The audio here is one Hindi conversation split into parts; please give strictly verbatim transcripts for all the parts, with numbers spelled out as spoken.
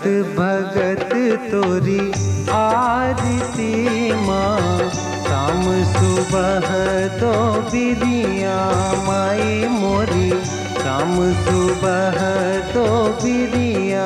भगत तोरी आरती माँ, शाम सुबह दो बिरिया माई मोरी, शाम सुबह दो बिरिया।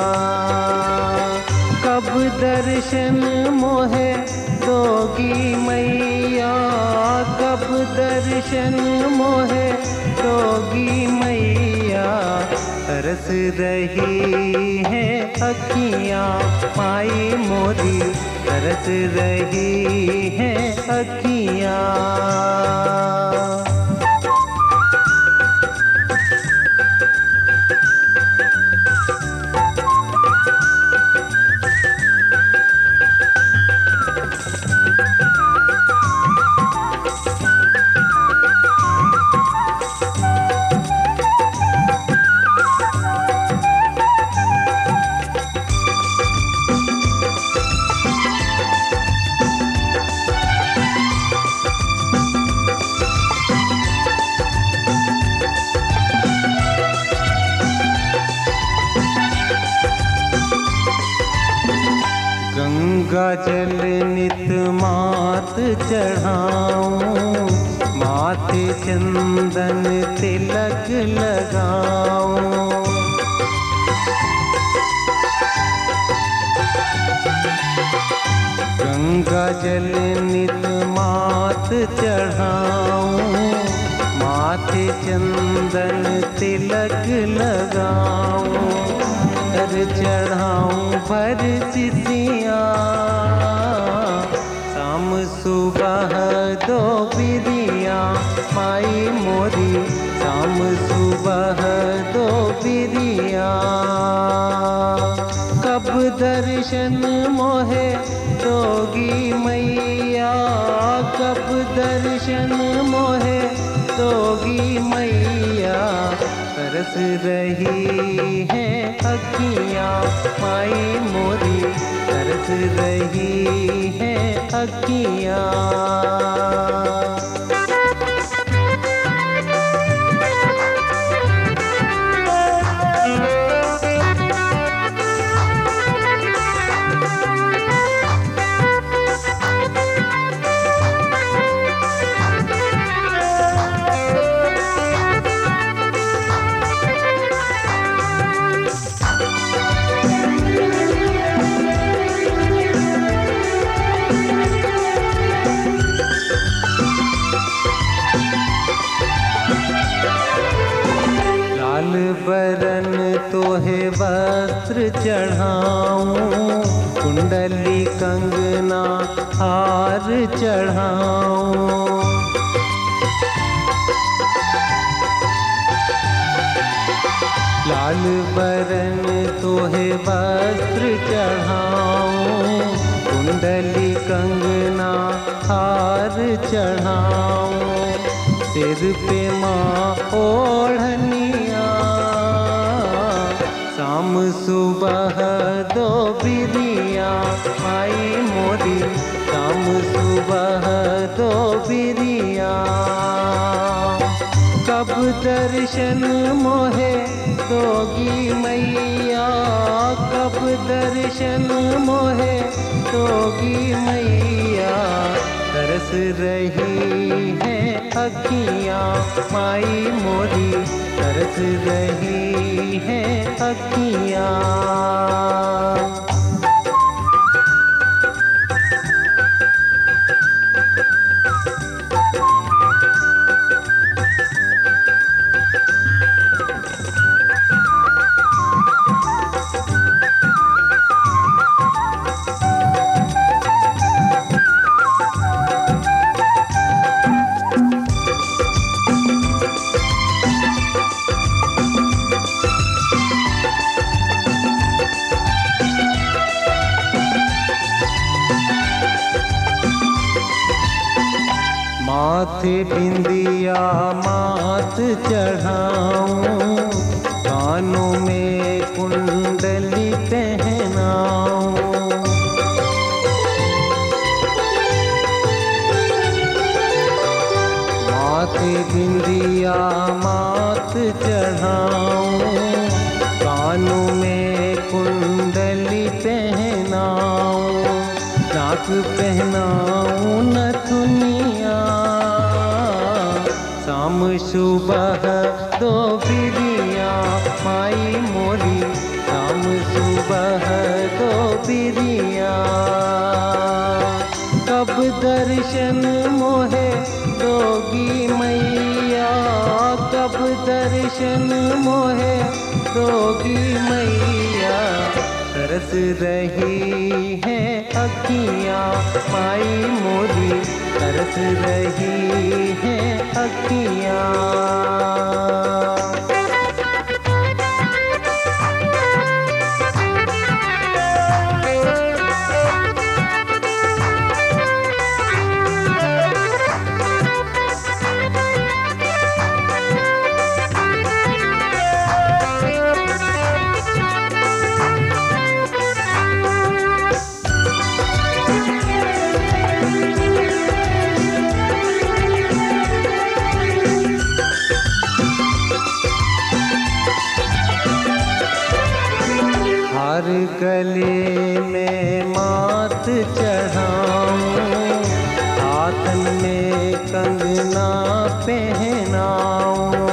कब दर्शन मोहे दोगी मैया, कब दर्शन मोहे दोगी मैया। तरस रही है अखियाँ माई मोरी, तरस रही है अखियाँ। गंगा जल नित मात चढ़ाऊं, माथे चंदन तिलक लगाऊं। गंगा जल नित मात चढ़ाऊं, माथे चंदन तिलक लगाऊं। कर चढ़ाऊं भर सिसिया, शाम सुबह दो बिरिया माई मोरी, शाम सुबह दो बिरिया। कब दर्शन मोहे दोगी मैया, कब दर्शन मोहे दोगी मैया। तरस रही है अखियाँ माई मोरी, तरस रही है अखियाँ। लाल बरन तोहे वस्त्र चढ़ाऊं, कुंडली कंगना हार चढ़ाऊं। लाल बरन तोहे वस्त्र चढ़ाऊं, कुंडली कंगना हार चढ़ाऊं। सिर पे माँ ओढ़निया, शाम सुबह दो बिरिया माई मोरी, शाम सुबह दो बिरिया। कब दर्शन मोहे दोगी मैया, कब दर्शन मोहे दोगी मैया। तरस रही है अखियाँ माई मोरी, तरस रही है अखियाँ। माथे बिंदिया माथ चढ़ाऊं, कानों में कुंडली पहनाऊं। माथे बिंदिया माथ चढ़ाऊं, कानों में कुंडली नाक पहनाऊं नथुनिया, शाम सुबह दो बिरिया माई मोरी, शाम सुबह दो बिरिया। कब दर्शन मोहे दोगी मैया, कब दर्शन मोहे दोगी मैया। तरस रही है अखियाँ माई मोरी, तरस रही है अखियाँ। हार गले में मात चढ़ाऊं, हाथन में कंगना पहनाऊं।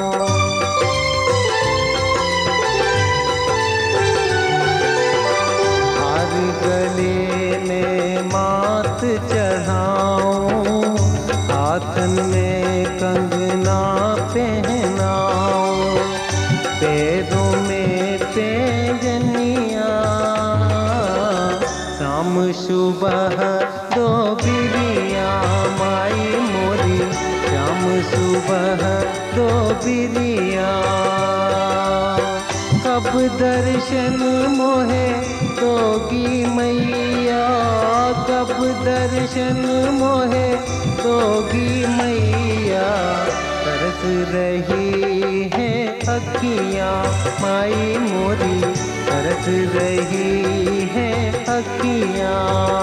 हार गले में मात चढ़ाऊं, हाथन में कंगना पहनाऊं। पैरों में पैजनिया, शाम सुबह दो बिरिया माई मोरी, शाम सुबह दो बिरिया। कब दर्शन मोहे दोगी मैया, कब दर्शन मोहे दोगी मैया। तरस रही है अखियाँ माई मोरी, तरस रही है अखियाँ।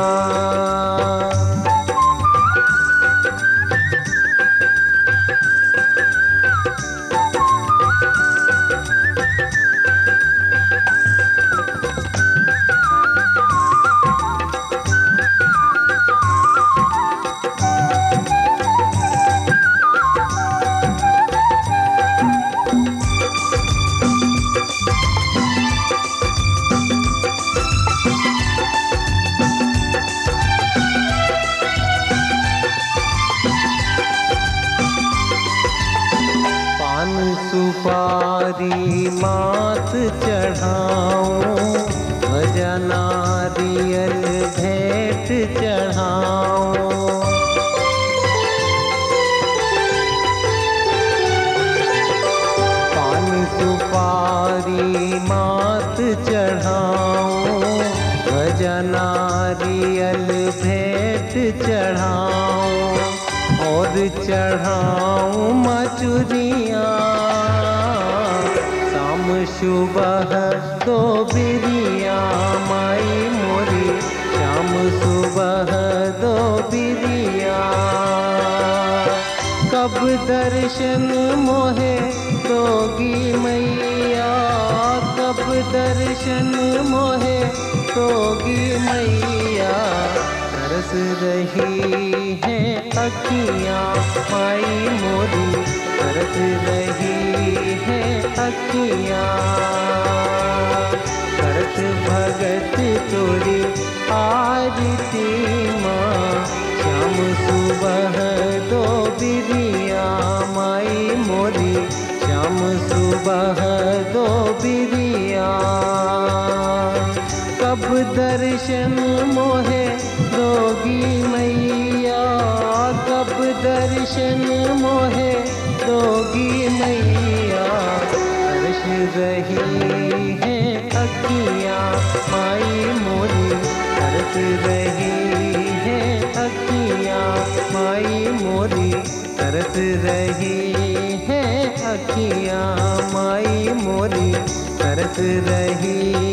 सुपारी मात चढ़ाऊं, भजा नारियल भेंट चढ़ाऊं। पान सुपारी मात चढ़ाऊं, भजा नारियल भेंट चढ़ाऊं। और चढ़ाऊं मचुरिया, शाम सुबह दो बिरिया माई मोरी, शाम सुबह दो बिरिया। कब दर्शन मोहे दोगी मैया, कब दर्शन मोहे दोगी मैया। तरस रही है अखियाँ माई मोरी, तरस रही है अखियाँ। करत भगत तोरी आरती माँ, शाम सुबह दो बिरिया माई मोरी, शाम सुबह दो बिरिया। कब दर्शन मोहे दोगी मैया, कब दर्शन मोहे दोगी मैया। तरस रही है अखियाँ माई मोरी, तरस रही है अखियाँ माई मोरी, तरस रही है अखियाँ माई मोरी, तरस रही